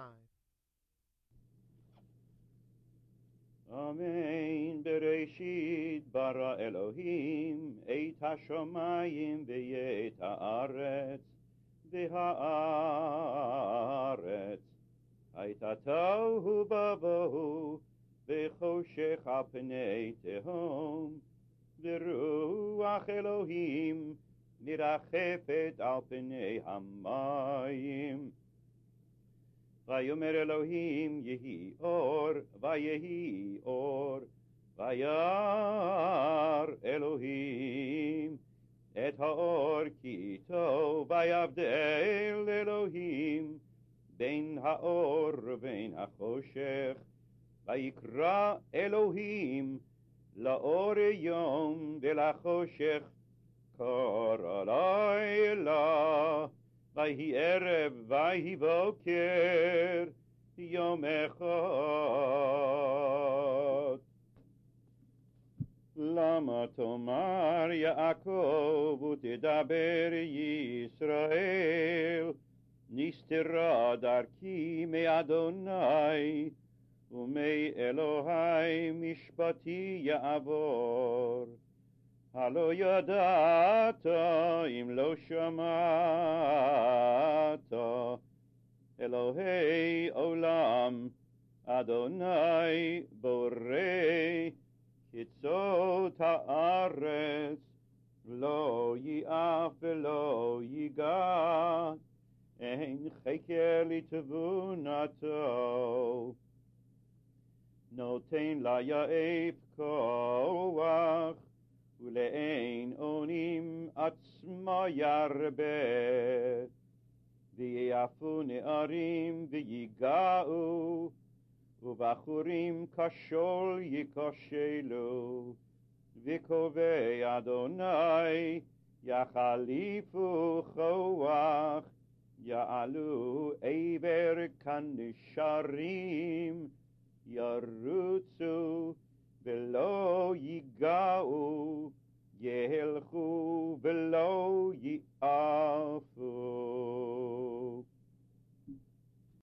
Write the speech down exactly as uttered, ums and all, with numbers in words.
five. Amen. Bereshit bara Elohim et hashamayim ve'et haaretz v'haaretz hayta tohu bavohu v'choshech al pnei tehom v'ruach Elohim mirachefet al pnei hamayim. Vayomer Elohim yehi or, vayehi or, vayar Elohim et haor ki tov, vayavdel Elohim ben haor ben hachoshech, vayikra Elohim laor yom velachoshech kara layla. Vayhi erev, vayhi boker, yom echad. Lama tomar Yaakov utedaber Yisrael, nistera darki me Adonai, ume Elohai mishpati ya'avor. Halo yadata im lo shamata Elohei olam Adonai borei kitzot haaretz lo yi'af velo yiga ein cheker litvunato noten la ya'ef koach ולאין אונים עצמה ירבה, ויעפו נערים ויגעו, ובחורים כשול ייכשלו, וקובע אדוני יחליפו כוח, יעלו עבר כנשרים, ירוצו ולא ייגעו, ילכו ולא יעפו.